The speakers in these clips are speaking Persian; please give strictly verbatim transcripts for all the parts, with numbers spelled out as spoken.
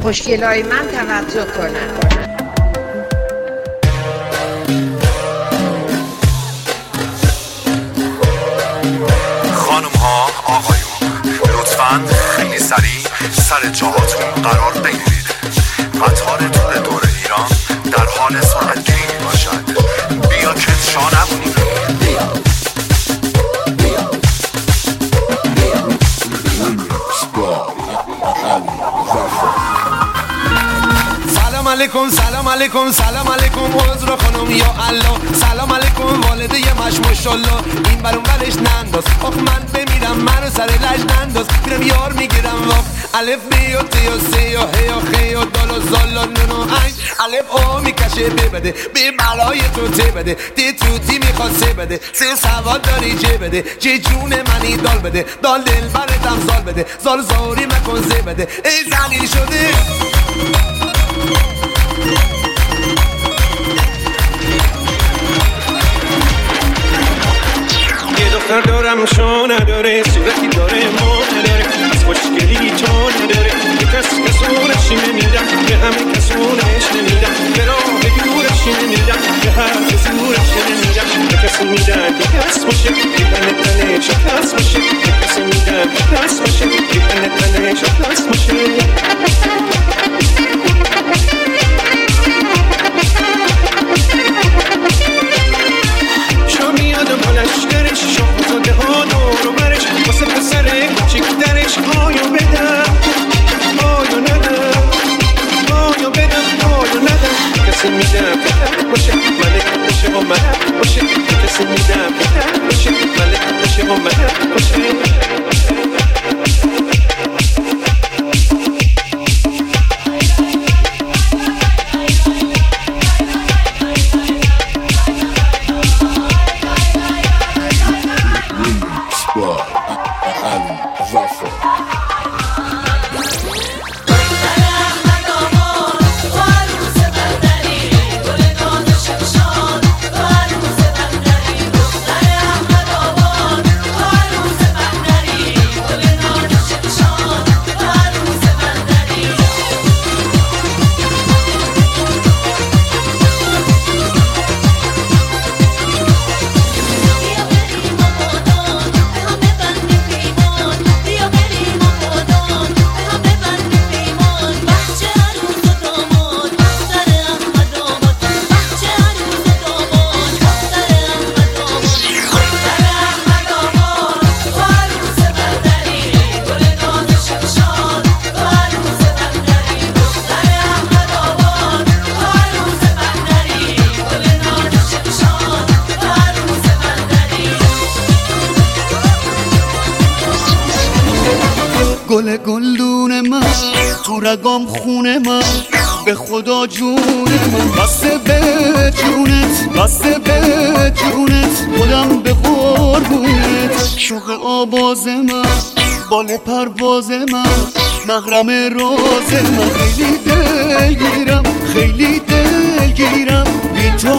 خوشگلای من توجه کنن. خانم ها آقایون، لطفاً خیلی سریع سر جاهاتون قرار بگیرید. قطار تور دور ایران در حال سرعت گیری باشد. بیا که شا نمونید. سلام علیکم سلام علیکم سلام علیکم حضر خانم یا الله. سلام علیکم والده مش ماشاءالله. این برون برش ننداز، آخ من بمیرم منو سر لج ننداز. میرم یار میگیرم واف الف بی و تی و سی و هی و خی و دال و زال و نون و عین. الف او میکشه ببده بی بلای تو تی بده. تی توتی میخواد سه بده، سه سواد داری جه بده. جه جون منی دال بده، دال دل برتم زال بده. زال زاری مکن زه بده، ای زلیل شده. یه دختر دارم شو نداره، صورتی داره ما نداره، از خوشگلی تو نداره. یه کس کسونش نمیدم، یه همه کسونش نمیدم. به راه دورش نمیدم، یه حرف زورش نمیدم. یه کسی میدن یه کس باشه، یه تنه تنه شکست باشه. یه کسی میدن یه کس باشه، یه تنه تنه شکست باشه. لشکرش شاهزاده ها دور و برش، واسه پسر کوچیک درش آیا بدم آیا ندم، آیا بدم آیا ندم. کسی میدم پدر باشه ملک باشه و ملک باشه. کسی میدم پدر باشه ملک باشه و ملک باشه. گل گلدون من تو رگام خونه من، به خدا جون من بسته به جونت، بسته به جونت. خودم به قربونت، شوق آواز من، بال پرواز من، محرم راز من. خیلی دلگیرم خیلی دلگیرم، بی تو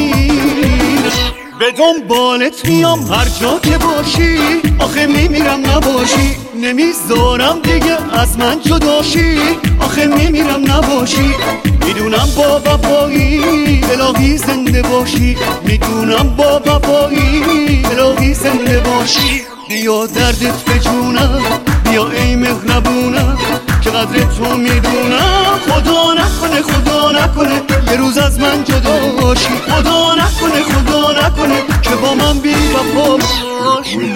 میمیرم. به دنبالت میام هر جا که باشی، آخه میمیرم نباشی. نمیذارم دیگه از من جداشی، آخه میمیرم نباشی. میدونم با وفایی الهی زنده باشی، میدونم با وفایی الهی زنده باشی. بیا دردت به جونم، بیا ای مهربونم، که قدر تو میدونم. خدا نکنه خدا نکنه یه روز از من جدا باشی. خدا نکنه خدا نکنه که با من بی وفا باشی.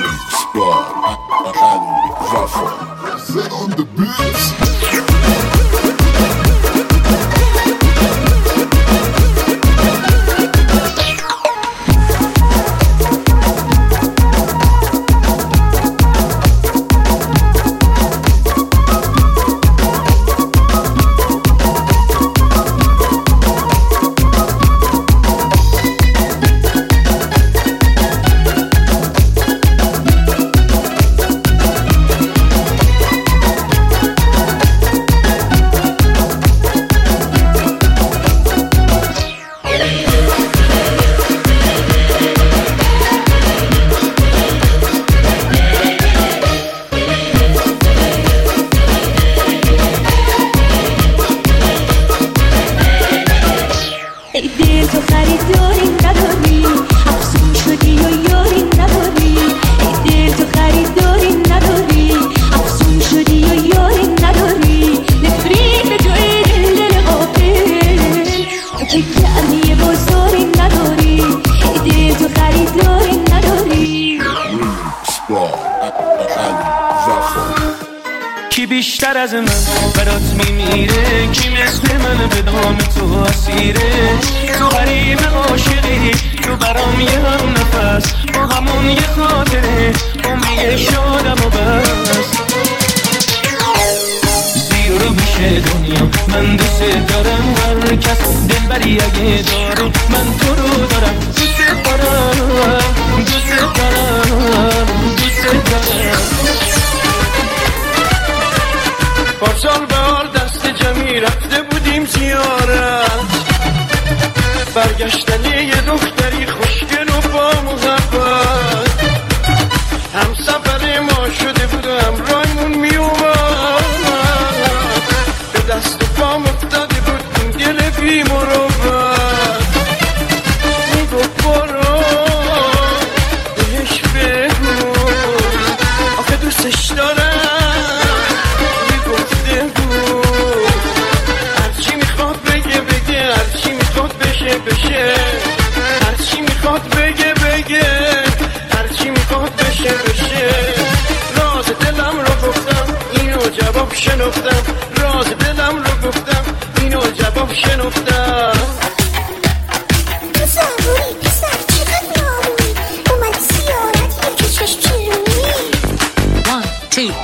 کی بیشتر از من برات میمیره، کی مثل من به دام تو اسیره. تو غریب عاشقی، تو برام یه هم نفس، با همون یه خاطره امیه شادم و بس. زیر رو میشه دنیا من دوست دارم، هر کس دلبری اگه داره من تو رو دارم. دوست دارم دوست دارم دوست دارم. پارسال به حال دست جمعی رفته بودیم زیارت، برگشتن یه دختری خوشگل و با محبت. هم سفر ما شده بود و همراهمون می اومد، به دست و پام افتاده بود این دل بی مروت. می گفت برو بهش بگو آخه دوستش دارم، بشه هرچی میخواد بگه بگه، هرچی میخواد بشه بشه. راز دلم رو گفتم اینو جواب شنفتم، راز دلم رو گفتم اینو جواب شنفتم. زبوری پسر چقدر نامونی، اومد زیارت یکی چشم چیرونی. One, two.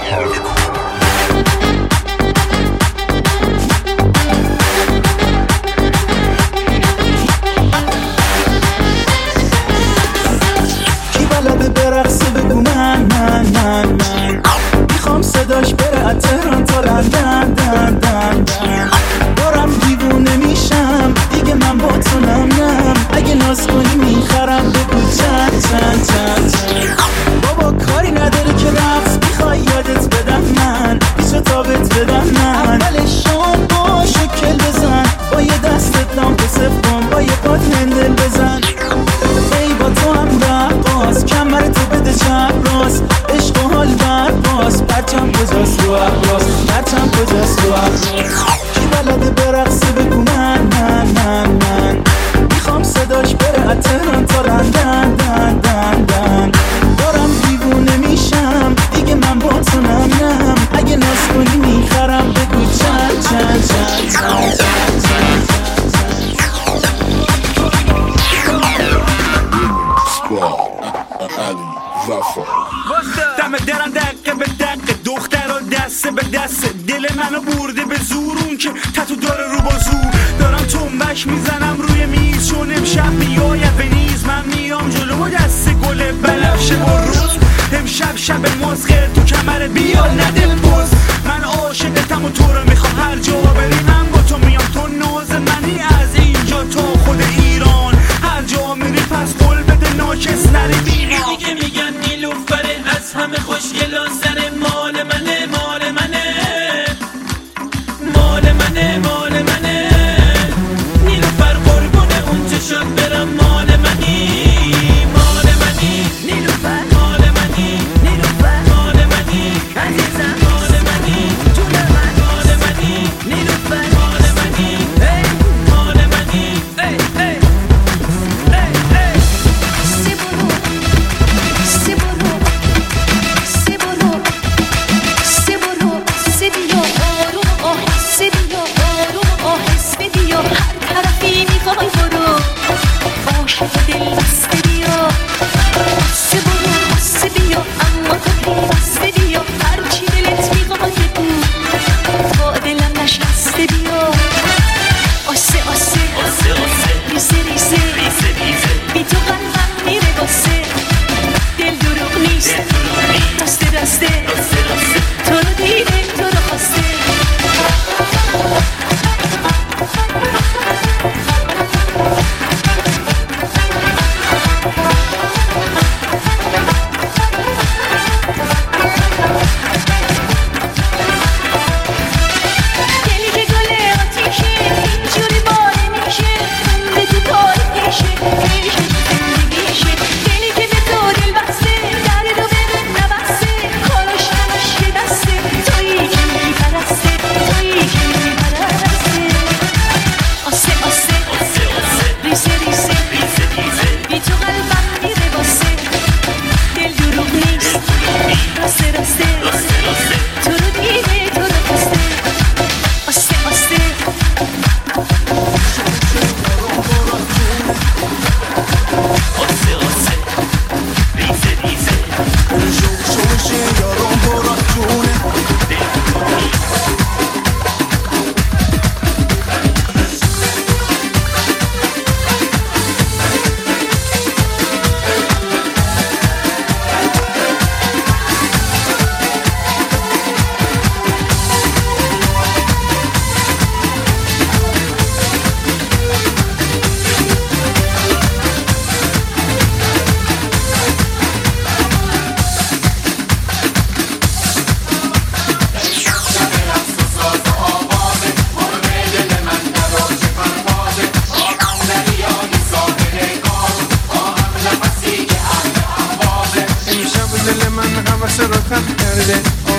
صداش بره از تهران تا لندن دن دن دن. دارم دیوونه میشم دیگه من با تو نم نم، اگه ناز کنی میخرم بگو چند چند چند چند. بابا کاری نداره که رقص میخوای یادت بدم من، بیشو تابت بدم من. اولشان با شکل بزن، با یه دستت لامپ صف کن، با یه پات هندل بزن. ای با تو هم رقاص کمر تو بده چپ راست، عشق و حال برباز. پرچم کجاست رو احراز، پرچم کجاست رو احراز. کی بلده برقصه بگو من من من من. میخوام صداش بره از تهران تا لندن دن دن دن. دارم دیوونه میشم دیگه من با تو نم نم، اگه ناز کنی میخرم بگو چند چند چند چند چند چند. دم درم دقه به دقه، دختر و دسته به دسته. دل منو برده به زور، اون که تتو داره رو با زور. دارم تنبش میزنم روی میز، چون امشب میاید به نیز. من میام جلو و دست گل بنفشه با روز. امشب شب مزغر تو کمر بیا نده بز. من عاشقتم و تو رو میخوام، هر جا بری من با تو میام. تو ناز منی از اینجا تا خود ایران، هر جا میری پس قول بده ناکس نری بیران. دیگه میگن نیلوفره از همه خوشگل و سر مال منه مال منه مال منه مال منه. نیلوفر قربونه اون چشات برم، مال منی مال منی. نیلوفر مال منی، نیلوفر مال منی عزیزم.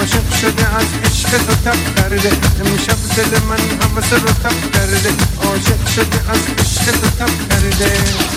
عاشق شده از عشق تو تب کرده امشب دل من حوث رو تب کرده عاشق شده از عشق تو تب کرده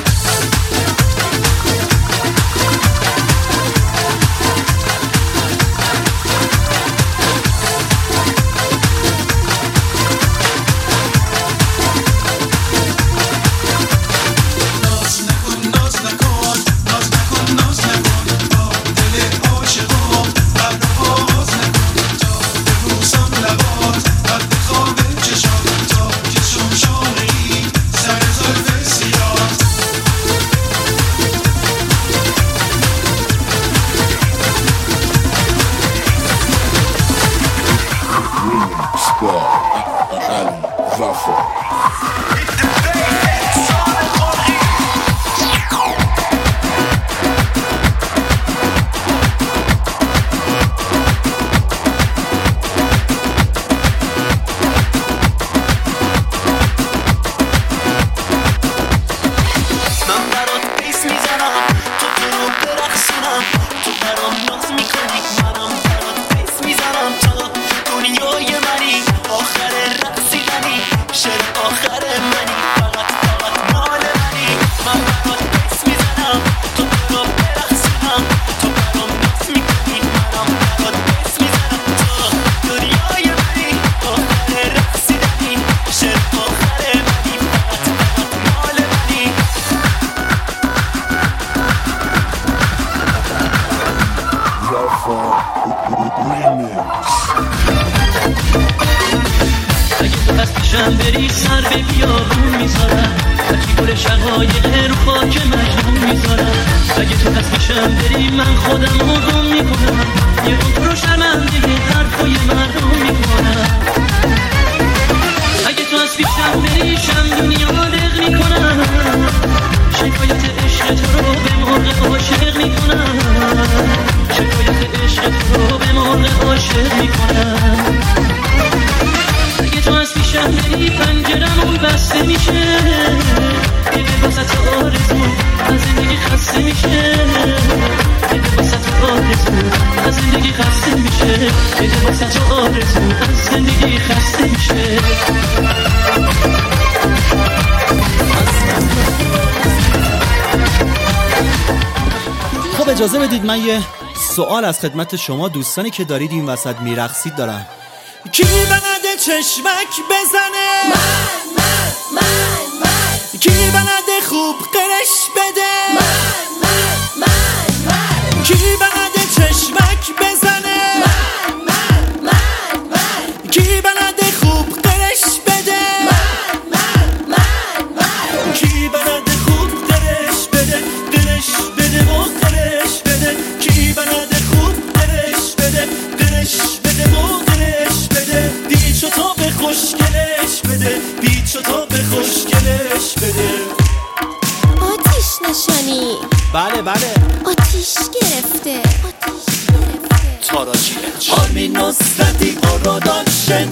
اجازه بدید من یه سوال از خدمت شما دوستانی که دارید این وسط میرقصید دارم. کی بلده چشمک بزنه؟ من من من من. کی بلده خوب قرش بده؟ من من من من. کی بلده چشمک بزنه؟ من من من من. کی بلده خوب قرش بده؟ من من من من. کی بلده خوب قرش بده؟ قرش بده و قرش بده. کی بلده خوب قرش بده؟ قرش بده و قرش بده. بیچو تا به خوشگلش بده. بیچو تا به خوشگلش بده. آتیش نشانی. بله بله. آتیش گرفته. آتیش گرفته. تاراجیلش آرمین نصرتی پروداکشن.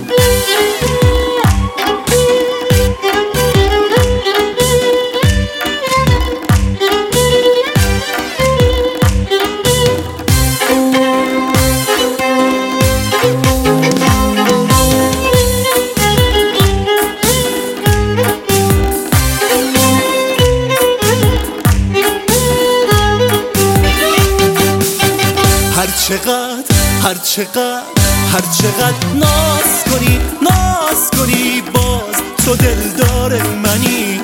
هر چقدر هر چقدر هر چقدر ناز کنی ناز کنی باز تو دلدار منی.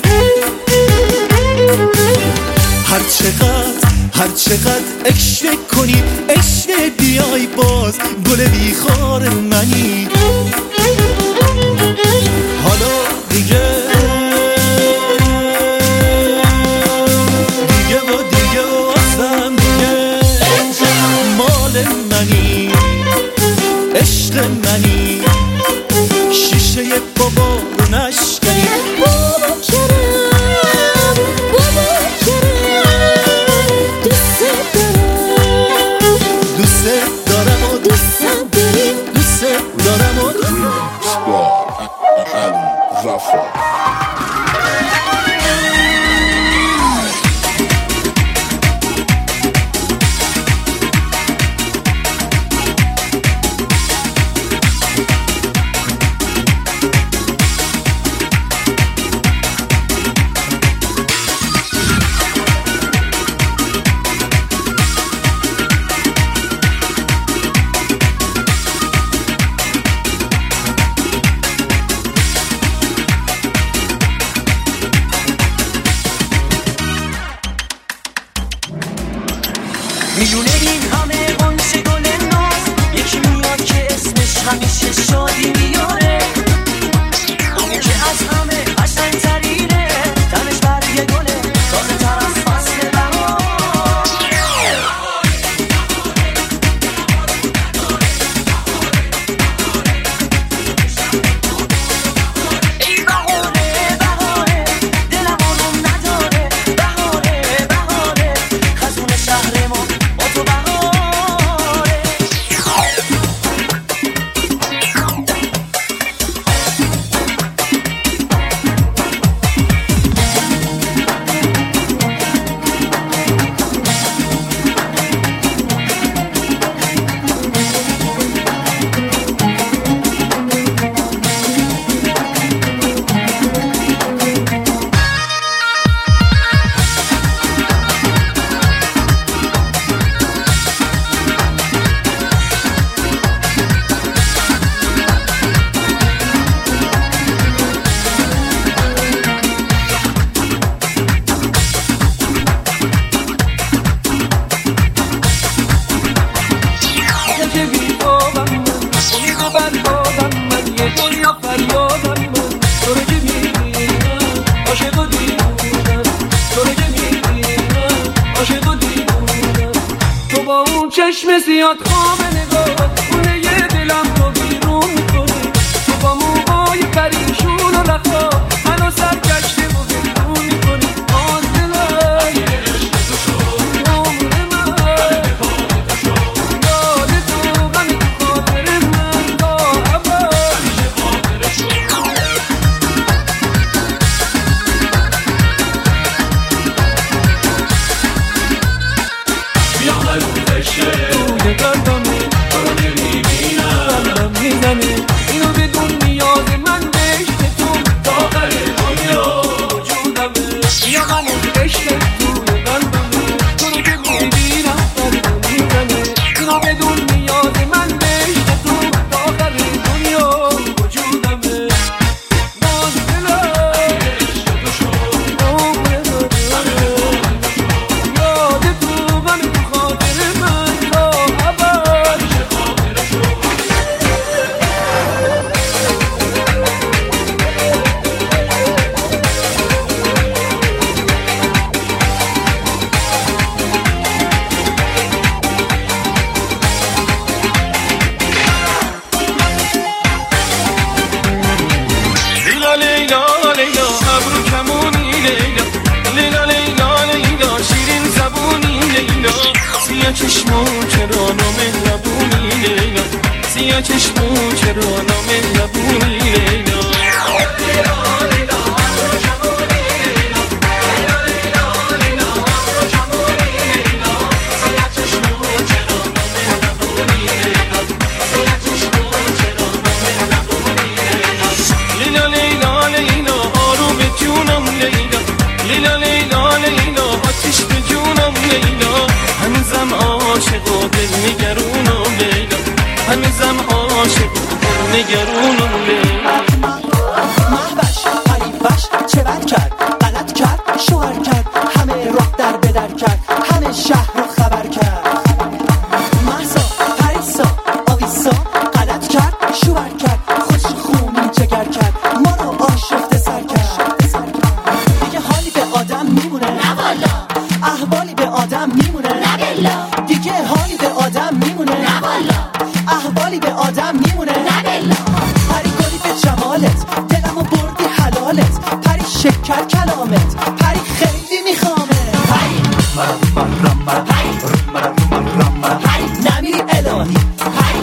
هر چقدر هر چقدر عشق کنی عشق بیای باز گل بیخار منی. حالا دیگه دیگه و دیگه و اصلا دیگه مال منی عشق منی. شیشه بابا رو نشکنی. بابا کرم بابا کرم دوست دارم دوست دارم و دوست داریم دوست دارم و میونه این همه قنچه گل ناز، یکی میاد که اسمش همیشه شادی میاره، اون که از همه قشنگ ترینه، تنش برگ گله تازه تر از فصل بهار. ای بهاره بهاره دلم آروم نداره، بهاره بهاره خزون شهر ما با تو بهاره. چشم زیاد خواب نگاه خونه یه دلم رو بیرون میکنی، تو با موهای پریشون و رفا منو سرگشته و بیرون میکنی. آن دلم عمر من یاد تو غمی تو خاطر من تا ابد. توی گردمه تو رو نمیبینم، قلبم میزنه اینو بدون نیاز من بهشت تو تا آخر دنیا وجودمه. یا همون عشق توی قلبمه تو رو که میبینم، قلبم میزنه اینو بدون نیاز من بهشت تو تا آخر دنیا وجودمه. باز دلم عمر من یاد تو غم تو خاطر من تا ابد. لیلا لیلا لیلا ابرو کمونی لیلا، لیلا لیلا لیلا شیرین زبونی لیلا، سیاه چشمو چرا نامهربونی لیلا، سیاه چشمو چرا نامهربونی لیلا. لیلا لیلا لیلا آروم جونم لیلا، لیلا لیلا لیلا آتیش به جونم لیلا، هنوزم عاشق و دل نگرونم لیلا، هنوزم عاشق و دل نگرونم لیلا. محبش غریبش چه بد کرد، غلط کرد شوهر کرد، همه راه در بدر کرد، همه شهر رو خبر کرد. محسا پریسا آویسا غلط کرد شوهر کرد، خوش خونی جگر کرد، ما رو آشفته سر کرد. دیگه حالی به آدم میمونه نه والا، احوالی به آدم میمونه نه بلا، دیگه حالی به آدم میمونه نه والا، احوالی به آدم میمونه نه بلا. پری گلی به جمالت دلمو بردی حلالت، پری شکر کلامت، پری خیلی میخوامه. پری پری نمیری الهی، پری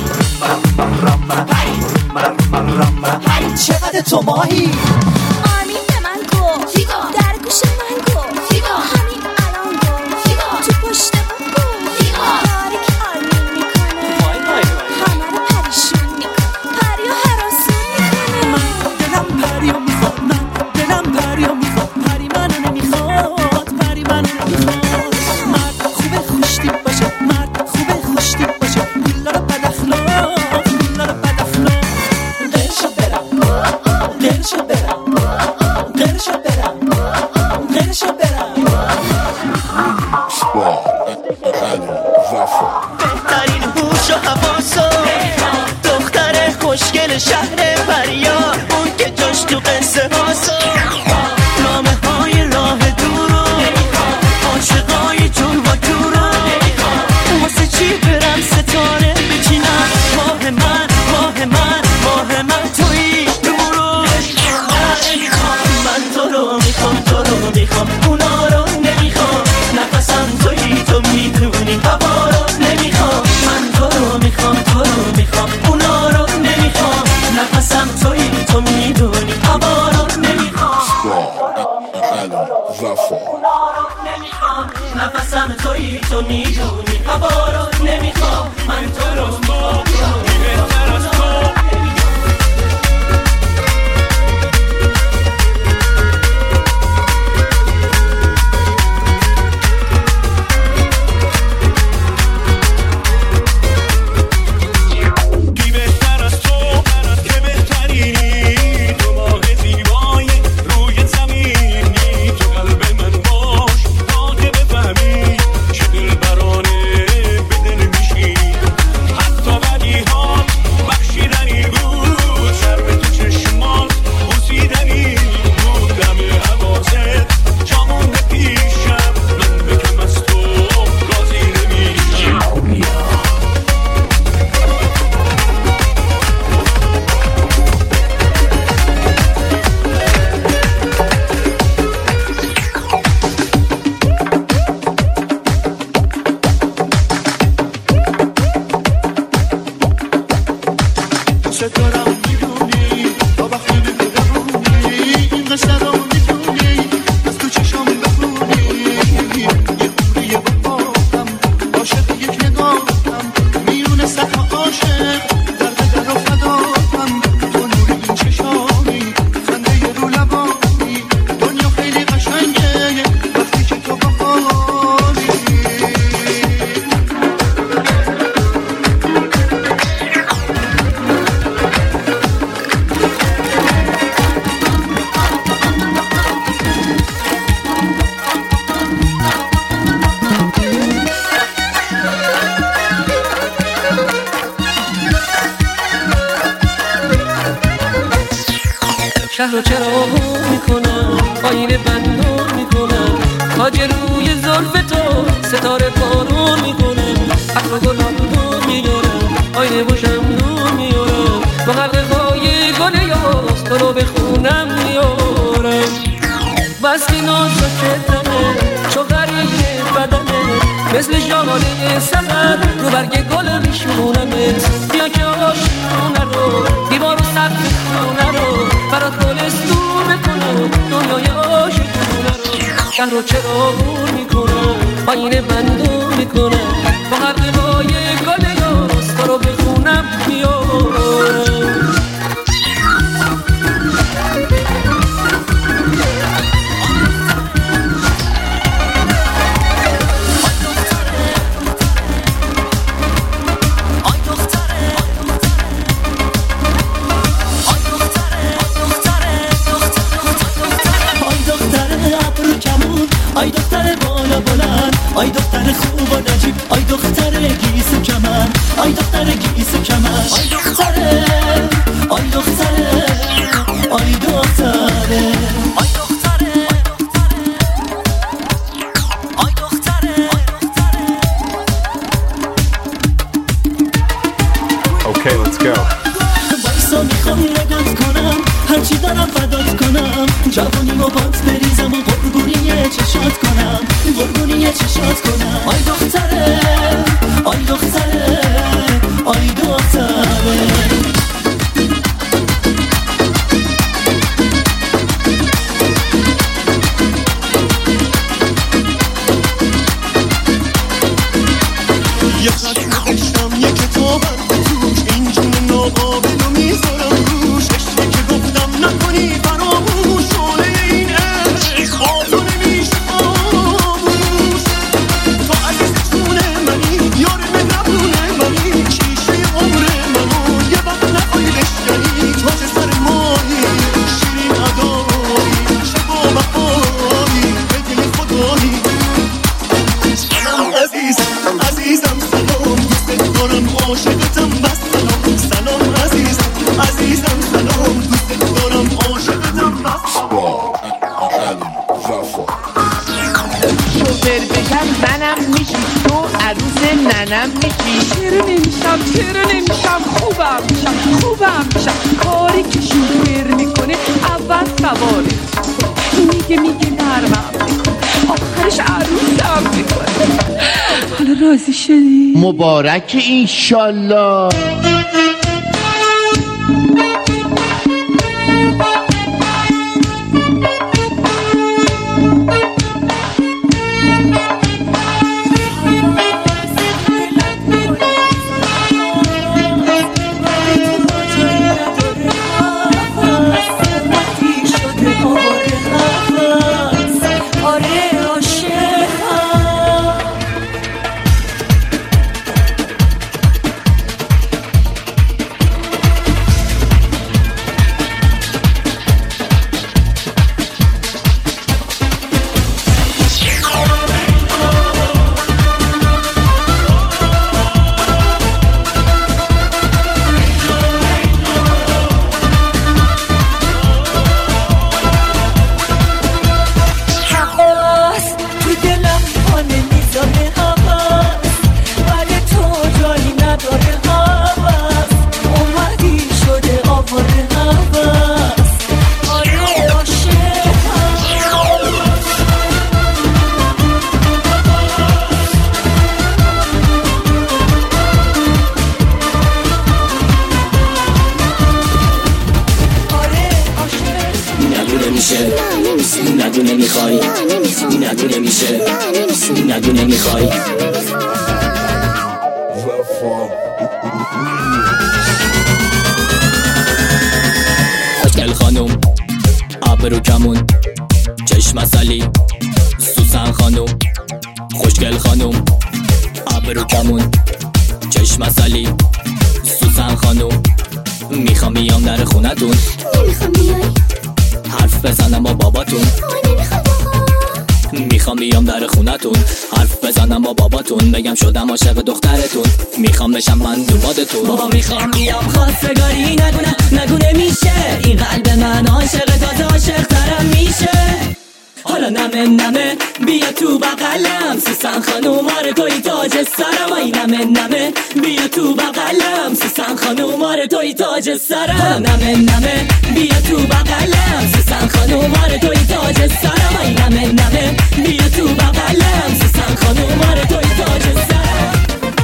پری چقدر تو ماهی. آرمین به من گفت در گوش من گفت همین الان گفت تو پشت من گفت کاری که آرمین میکنه همه رو پریشون میکنه، پریو هراسون میکنه. من دلم پریو میخواد، من دلم پریو میخواد، پری منو نمیخواد، پری منو نمیخواد. مرد خوبه خوشتی باشه، مرد خوبه خوشتی باشه، بیلا رو بد اخلاق، بیلا رو بد اخلاق. دلشو برم دلشو برم مثل شهر پریا، اون که جاش تو قصه هاسا نامه های راه دورو عاشقای جون و جورو واسه چی برم ستاره بچینم ماه من ماه من ماه من توی نورو من تو رو میخوام تو رو میخوام اونا رو نمیخوام نفسم توی تو میدونی هوا رو نمیخوام من تو رو میخوام تو رو میخوام اونا رو نمیخوام نفسم توی تو میدونی هوا رو نمیخوام نفسم توی تو میدونی هوا رو نمیخوام من تو رو میخوام شهر رو چرا میکنم آینه بندون میکنم تاج روی زلف تو ستاره بارون میکنم عطر گلابون میارم آینه و شمدون میارم با حلقه های گل یاس تو رو به خونم میارم بستی نازا کتنه چو غریه بدنه مثل ژاله سحر رو برگ گل میشونمت بیا که آشونه رو دیوار و سقف خونه رو برات گلستون بکنم دنیای عاشقونه رو شهر رو چراغون میکنم آینه بندون میکنم با حلقه های گل یاس تو رو به خونم میارم آی دختر بالا بلند آی دختر خوب و نجیب آی دختر گیس و کمن آی دختر گیس و کمن آی دختره آی دختره آی دختره آی دختره آی دختره Okay, let's go. وایسا میخوام نگات کنم هرچی دارم فدات کنم جوانی رو بات بریزم و قربونی چشات کنم قربونی چشات کنم آی دختره آی دختره آی دختره یه خط نوشتم یه کتابم توش این جون ناقابل رو میذارم روش عشقی که گفتم نکنی فراموش شعله این میشم چرا نمیشم خوبم میشم خوبم میشم کاری که شوخر میکنه اول سواری میگه میگه نرمم میکنه آخرش عروسم میکنه حالا راضی شدی؟ مبارک اینشالله. نگو نمیخوای نگو نمیشه نگو نمیخوای خوشگل خانوم آبرو کمون چشم اصلی سوسن خانوم خوشگل خانوم آبرو کمون چشم اصلی سوسن خانوم میخوام بیام در خونتون نمیخوام بیای حرف بزنم با باباتون میخوام بیام در خونتون حرف بزنم با باباتون بگم شدم عاشق دخترتون میخوام بشم من دوبادتون بابا میخوام بیام خواستگاری نگونه نگونه میشه این قلب من عاشق تازه عاشق ترم میشه حالا نمه نمه بیا تو بغلم سوسن خانوم آره توی تاج سرم آی نمه نمه بیا تو بغلم سوسن خانوم آره توی تاج سرم حالا نمه نمه بیا تو بغلم سوسن خانوم آره توی تاج سرم آی نمه نمه بیا تو بغلم سوسن خانوم آره توی تاج سرم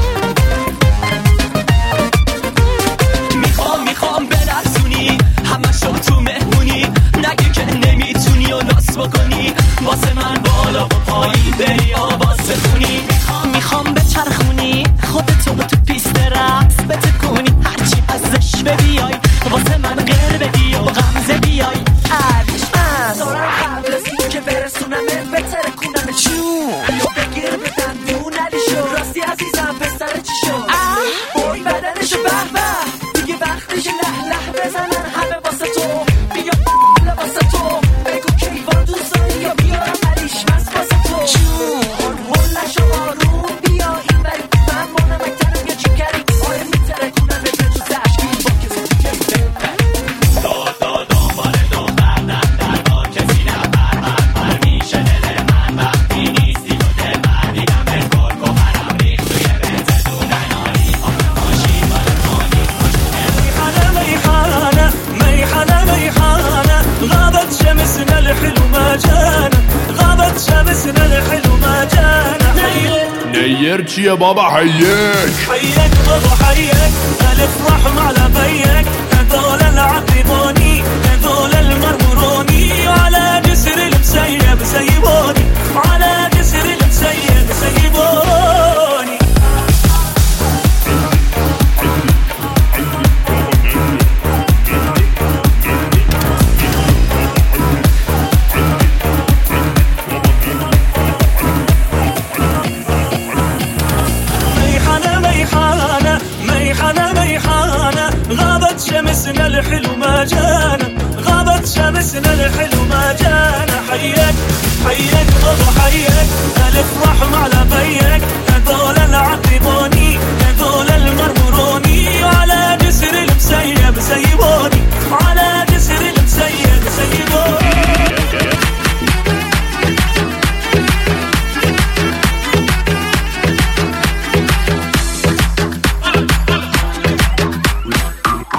میخوام میخوام برسونی همه شو تو مهمونی نگی که نمیتونی و ناس بکنی واسه من بالا و پایین بری آواز بخونی میخوام میخوام بچرخونی خودتو تو پیست رقص بتکونی هرچی ازش ببیای واسه من غیر بدی و غمزه بیای عرش من دارم قبل از این که برسونمه بتره کنم چون یا بگیر بدن دون علی شو راستی عزیزم پسر چی شد بای بدنشو به به دیگه وقتش له له بزنن همه واسه تو بیا واسه تو بگو کیوان دوست داری یا بیارم علیش مست واسه تو چون هلشو آروم بیا این بری من مانم اکترم یا چی کری آره میتره کنم به تو زشکی با کسی که دا دا دنبال دختر در دربار کسی نبر من بر میشه دل من وقتی نیستی تو دل من دیدم به کل گوهرم ریخت توی بنزه دونه ناری آخه ماشی بالا مانی میخانه میخانه میخانه میخانه غابت شمسنا الحلو ما جانا غابت شمسنا الحلو ما جانا نیر چیه بابا حیک حيك بابا حيك الافرح مع لبيك هذول العقبوني هذول المرمروني على جسر المسيب سيبوني على جسر المسيب سيبوني ميحانة ميحانة ميحانة ميحانة غابت شمسنا الحلو ما جانا غابت شمسنا الحلو ما جانا حيك حيك بابا حيك الافرح مع لبيك هذول العقبوني هذول المرمروني على جسر المسيب سيبوني على جسر المسيب سيبوني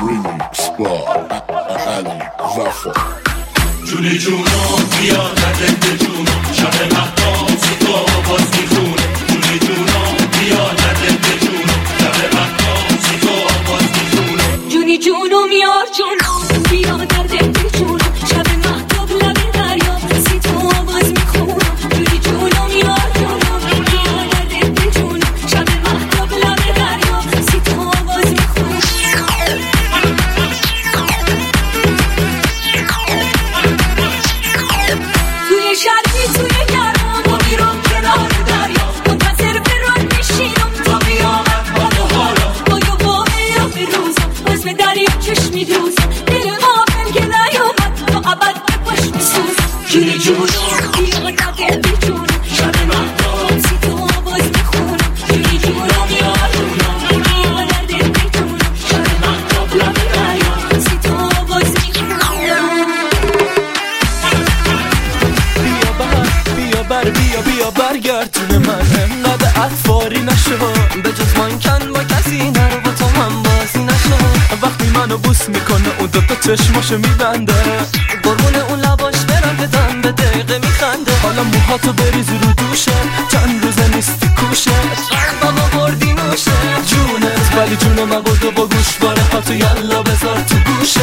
جونی جونم بیا ندل جونم شب مهتاب سیتا آواز میخونه جونی جونم بیا ندل جونم شب مهتاب سیتا آواز میخونه جونی جونم یار جونم بیا در دل جونم شب مهتاب لب دریا سیتا آواز میخونه جونی جونم یار جونم بیا در دل جونم شب مهتاب لب دریا سیتا آواز میخونه توی شرقی توی گرما ما میرم کنار دریا منتظر برات میشینم تا بیامد بالا حالا با یه واقعی به روزم باز به دریا چشمی دوزم دل غافل که نیامد تا ابد به پاش میسوزم جونی جونم بیا در دل جونم شب مهتاب سیتا آواز میخونم جونی جونم یار جونم بیا در دل جونم شب مهتاب لب دریا سیتا آواز میخونم بیا بر بیا بیا برگردونه من انقدر اطفاری نشو به جز من کن با کسی نرو با تو هم بازی نشو وقتی منو بوس میکنه اون دوتا چشماشو میبنده قربون اون لباش برم بدم به دقیقه میخنده حالا موهاتو بریز رو دوشه چند روزه نیستی کوشه بابا بردی نوشه جونت ولی جون من بردو با گوش باره هاتو یلا بذار تو گوشت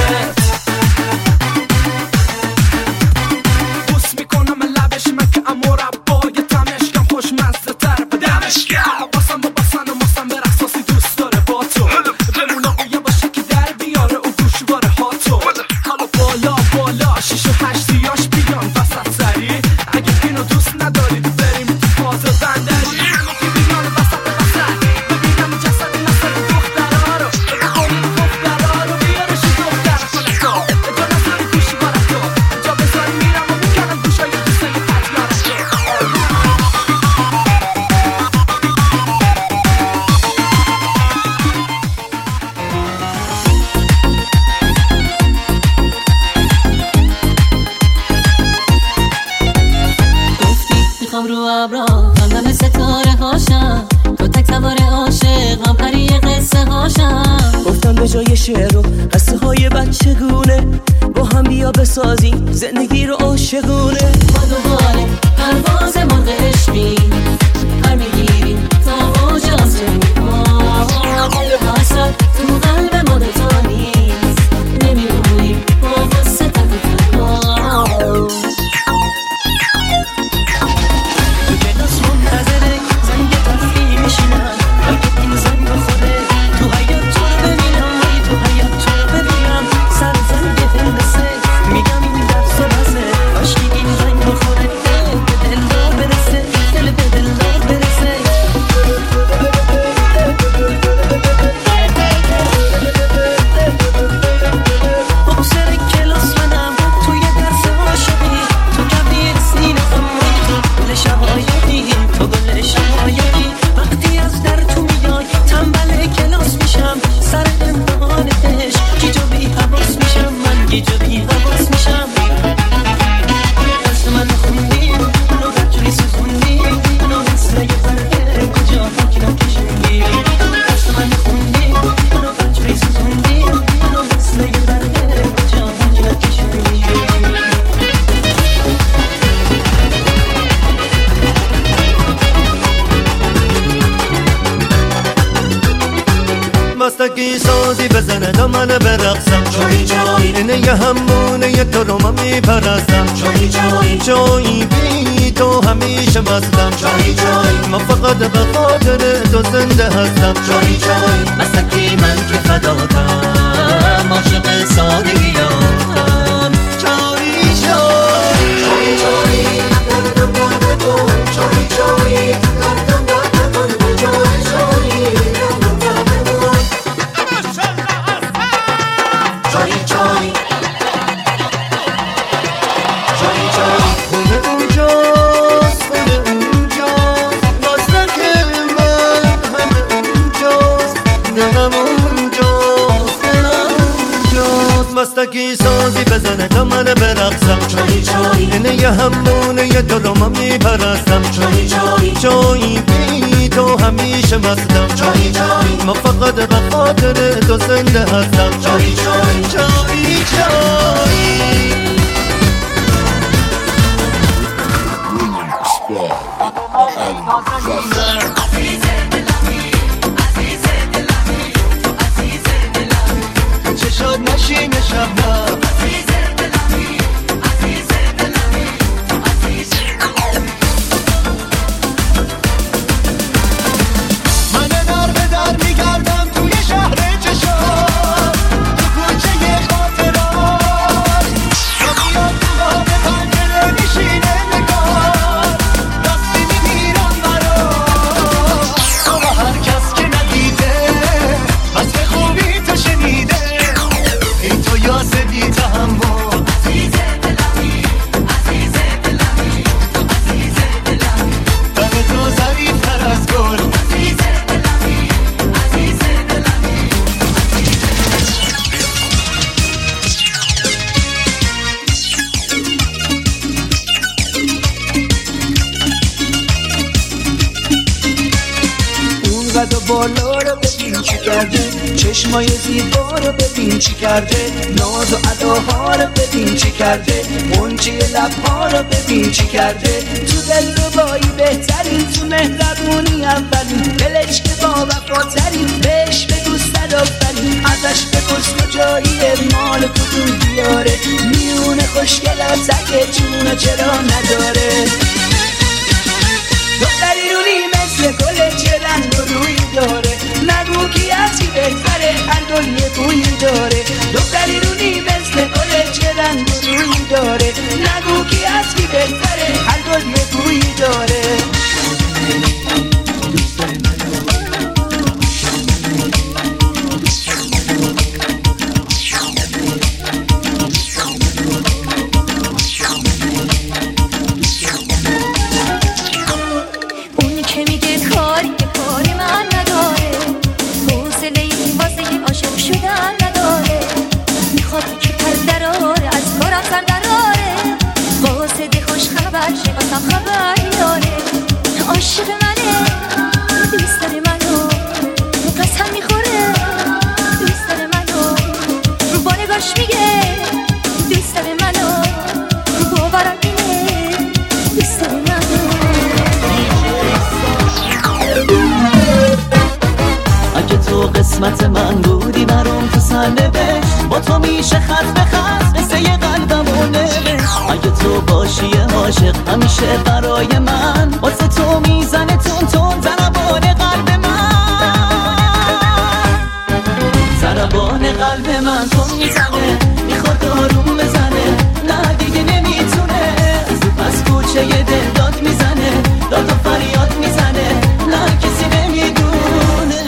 بسازی زندگی رو عاشقونه ما دوباره پرواز مرغ عشقی پر میگیریم تا اوج آسمون دل حسرت تو قلب ما دوتا نیست نمیمونیم با واسه تک تنها تو کلاس منتظره زنگ تفریح میشینم اگه این زنگ بخوره تو حیات تو رو ببینم ای تو حیات تو رو ببینم سر زنگ هندسه میگم این درس و بسه عشقی این زنگ بخوره به دل دار برسه دل به دل دار برسه با سر کلاس منم توی درس عاشقی تو کبیر سینه خمریخی گل شقایقی تو گل شقایقی وقتی از در تو میای تنبل کلاس میشم سر امتحان عشق گیج و بی حواس میشم من گیج و بی حواس میشم دست من خوندی منو بجوری سوزوندی منو مثل یه برده کجا حکم کشوندی دست من خوندی منو بجوری سوزوندی منو مثل یه برده کجا حکم کشوندی مستکی سازی بزنه دامنه برقصم جایی جایی اینه یه همونه یه تو رو من میپرستم جایی جایی جایی بی تو همیشه مستم جایی جایی من فقط به خاطر تو زنده هستم جایی جایی مستکی من که فداتم عاشق سادگیام جایی جایی جایی جایی دردم درد تو جایی جایی دردم درد تو جایی جایی جایی جایی جایی جایی خونه اونجاست خونه اونجاست مستک من همه اونجاست دلم اونجاست دلم اونجاست بستگی سازی بزنه تا من برقصم چایی چایی اینه یه همونه یه تو رو من میپرستم چایی چایی چایی بی تو همیشه مستم چایی چایی ما فقط به خاطر تو زنده هستم چایی چایی چایی چایی چشات نشین شبنم من در به در میگردم توی شهر چشات تو کوچه خاطرات میاد تو باب پنجره میشینه نگار دستی میگیرم برات تو با هر کس که ندیده بس به خوبی تو شنیده این تو یاسه بی تحمل عزیز دلمی عزیز دلمی عزیز دلمی تن تو ظریفتر از گل عزیز دلمی عزیز دلمی اون قد و بالا رو ببین چی کرده چشمای زیبا رو ببین چی کرده ناز و اداها رو ببین چی کرده منچه لبها رو ببین چی کرده تو دل ربایی بهترین تو مهربونی اولین دلش که با وفاترین بهش بگو صد آفرین ازش بپرس کجاییه مال کدوم دیاره میونه خوشگلم تک جونو چرا نداره دختری رونی مثل گل چه رنگ و روی داره نگو کی از کی بهتره هر گل یه بویی داره دختری رونی مثل گل چه رنگ و روی داره نگو کی از کی بهتره هر گل یه بویی داره عاشق منه دوست داره منو قسم میخوره دوست داره منو با نگاش میگه دوست داره منو باورم اینه دوست داره منو اگه تو قسمت من بودی برام تو سرنوشت با تو میشه خط به خط قصه ی قلبمو نوشت اگه تو باشی عاشق همیشه برای من واسه تو میزنه تون تون ضربان قلب من ضربان قلب من تون میزنه میخواد آروم بزنه نه دیگه نمیتونه زود پس کوچه ی دل داد میزنه داد و فریاد میزنه نه کسی نمیدونه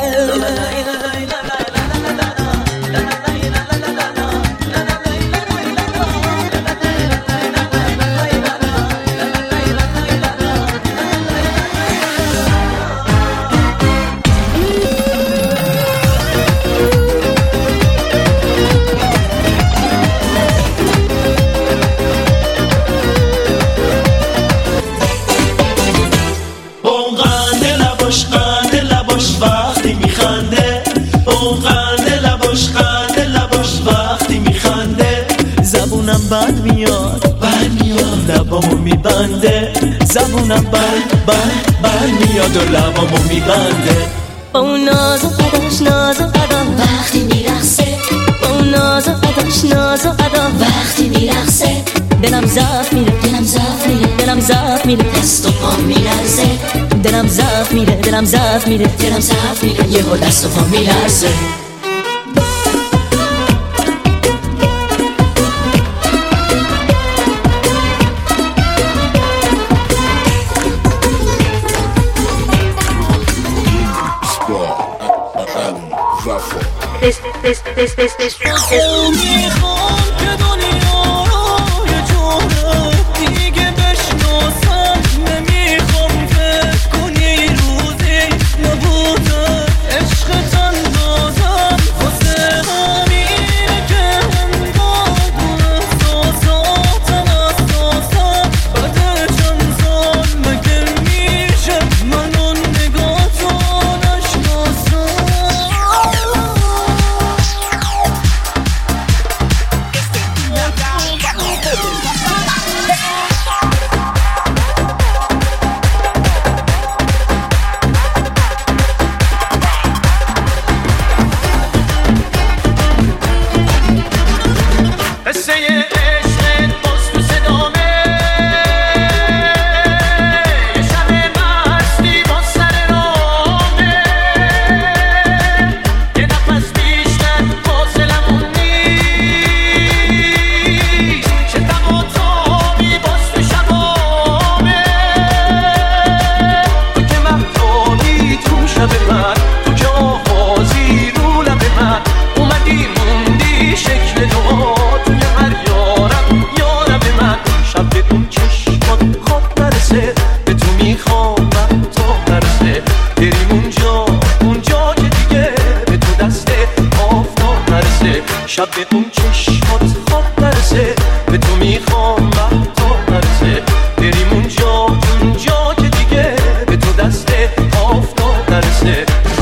بند میاد بند میاد لبامو میبنده زبونم بند بند بند میاد و لبامو میبنده با اون ناز و قداش ناز و قدا وقتی میرخصه با اون ناز و قداش ناز و قدا وقتی میرخصه دلم زف میره دلم زف میره دلم زف میره دست و پا میلرزه دلم زف میره دلم زف میره دلم زف میره یهو دست و پا میلرزه This, this, this, this, this, this, this. شب به اون چشمات خواب برسه به تو میخوام وقت تا برسه بریم اونجا اونجا که دیگه به تو دست آفتاب برسه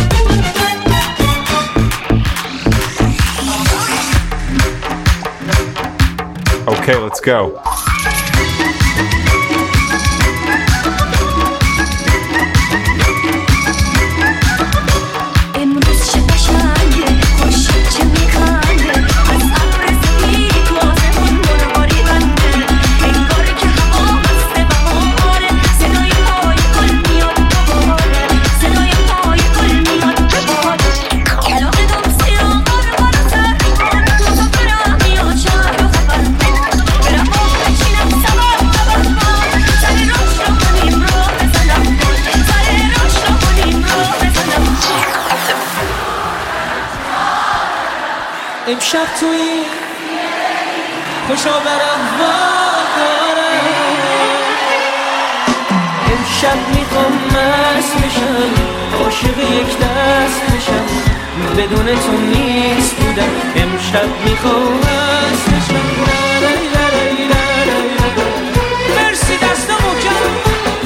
Okay, let's go. امشب توی خوشا بر احوال دارم امشب میخوام مست بشم عاشق یک دست بشم بدون تو نیست بودم امشب میخوام مست بشم مرسی دست محکم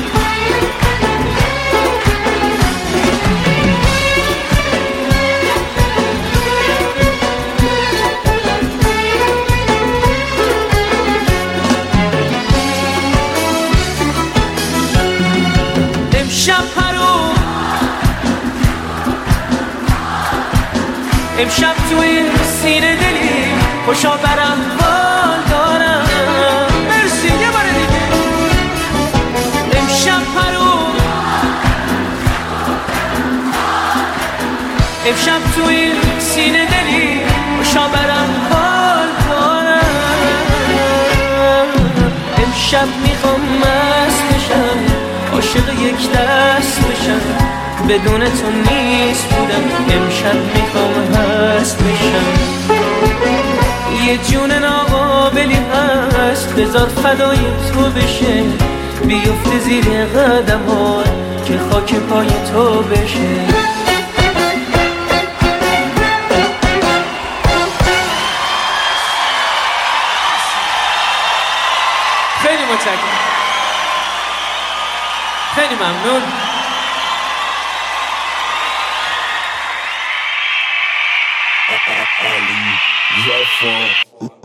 امشب توی سینه دلی خوشا برم حال دارم مرسی یه بار دیگه امشب پرو امشب توی سینه دلی خوشا برم حال دارم امشب میخوام مست بشم عاشق یک دست بشم بدون تو نیست بودم امشب میخوام هست بشم یه جون ناقابلی هست بذار فدای تو بشه بیفته زیر قدم ها که خاک پای تو بشه خیلی متشکرم خیلی ممنون Ali Jaffa